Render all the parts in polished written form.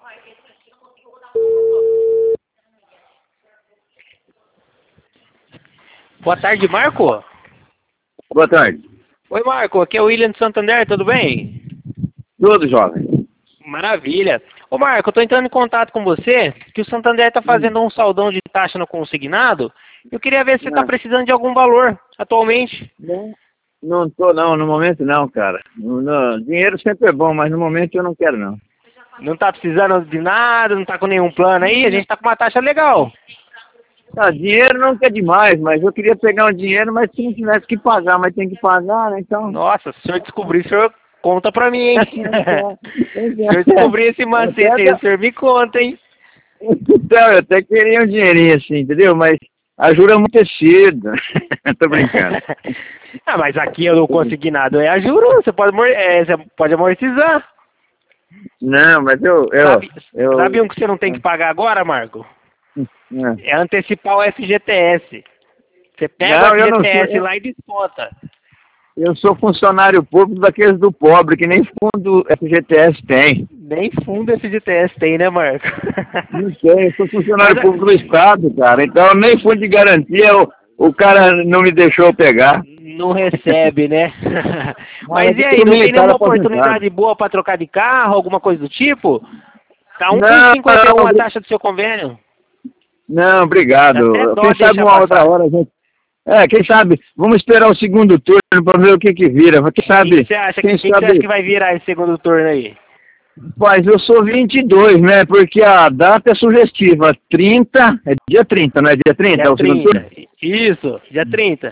Boa tarde, Marco. Boa tarde. Oi, Marco. Aqui é o William de Santander, tudo bem? Tudo, jovem. Maravilha. Ô, Marco, eu tô entrando em contato com você, que o Santander tá fazendo um saldão de taxa no consignado. Eu queria ver se você tá precisando de algum valor atualmente. Não tô, não. No momento, não, cara. Dinheiro sempre é bom, mas no momento eu não quero, não. Não tá precisando de nada, não tá com nenhum plano aí? A gente tá com uma taxa legal. Ah, dinheiro não quer demais, mas eu queria pegar um dinheiro, mas se não tivesse que pagar, mas tem que pagar, né? Então... Nossa, se o senhor descobrir, o senhor conta pra mim, hein? Se o senhor descobrir esse macete aí, o senhor me conta, hein? Então, eu até queria um dinheirinho assim, entendeu? Mas a jura é muito cedo. Tô brincando. Ah, mas aqui eu não consegui nada, é a juros, você pode amortizar. Não, mas Sabe um que você não tem que pagar agora, Marco? É antecipar o FGTS. Você pega o FGTS lá e desconta. Eu sou funcionário público daqueles do pobre, que nem fundo FGTS tem. Nem fundo FGTS tem, né, Marco? Não sei, eu sou funcionário público do Estado, cara. Então nem fundo de garantia o cara não me deixou pegar. Não recebe, né? Mas e aí, não tem nenhuma oportunidade boa para trocar de carro, alguma coisa do tipo? Tá 1,51 a taxa do seu convênio. Não, obrigado. Quem sabe uma outra hora a gente... quem sabe, vamos esperar o segundo turno para ver o que vira. Quem sabe... Você acha que vai virar esse segundo turno aí? Pois eu sou 22, né? Porque a data é sugestiva. 30, é dia 30, não é dia 30? Dia 30, isso, dia 30.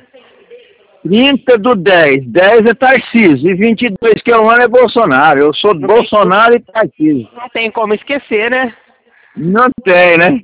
30 do 10, 10 é Tarcísio, e 22 que é o ano é Bolsonaro. Eu sou Bolsonaro e Tarcísio. Não tem como esquecer, né? Não tem, né?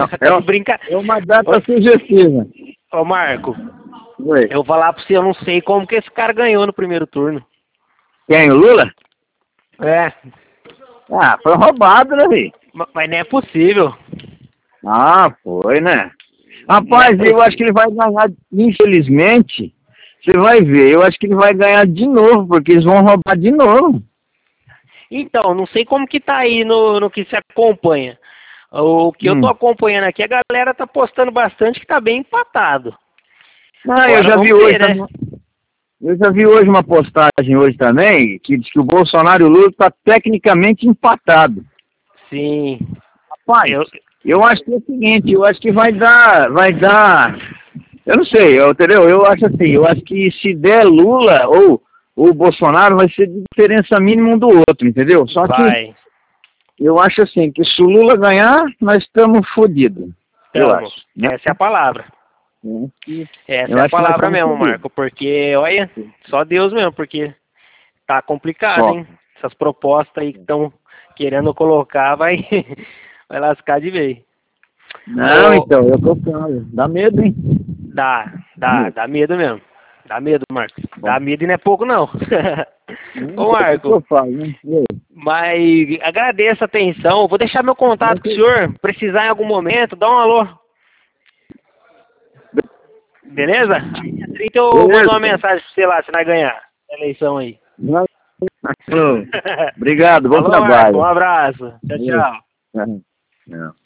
É uma data sugestiva. Ô, Marco, oi. Eu vou falar pra você, eu não sei como que esse cara ganhou no primeiro turno. Quem, o Lula? É. Ah, foi roubado, né, filho? Mas não é possível. Ah, foi, né? Rapaz, eu acho que ele vai ganhar, infelizmente, você vai ver, eu acho que ele vai ganhar de novo, porque eles vão roubar de novo. Então, não sei como que tá aí no que se acompanha. O que eu tô acompanhando aqui, a galera tá postando bastante que tá bem empatado. Eu já vi hoje, né? Eu já vi hoje uma postagem hoje também, que diz que o Bolsonaro e o Lula tá tecnicamente empatado. Sim. Rapaz, eu acho que é o seguinte, eu acho que vai dar, eu não sei, entendeu? Eu acho assim, eu acho que se der Lula ou o Bolsonaro vai ser de diferença mínima um do outro, entendeu? Só que eu acho assim, que se o Lula ganhar, nós estamos fodidos. Eu acho. Né? Essa é a palavra. Essa é a palavra mesmo, Marco, porque, olha, só Deus mesmo, porque tá complicado, hein? Essas propostas aí que estão querendo colocar vai lascar de vez. Não, então, eu tô falando. Dá medo, hein? Dá medo mesmo. Dá medo, Marco. Dá medo e não é pouco, não. Ô, Marco, mas agradeço a atenção. Vou deixar meu contato com o senhor. Precisar em algum momento, dá um alô. Beleza? Então eu mando uma mensagem pra você lá, você vai ganhar a eleição aí. Obrigado, bom trabalho. Marco, um abraço. Tchau, tchau.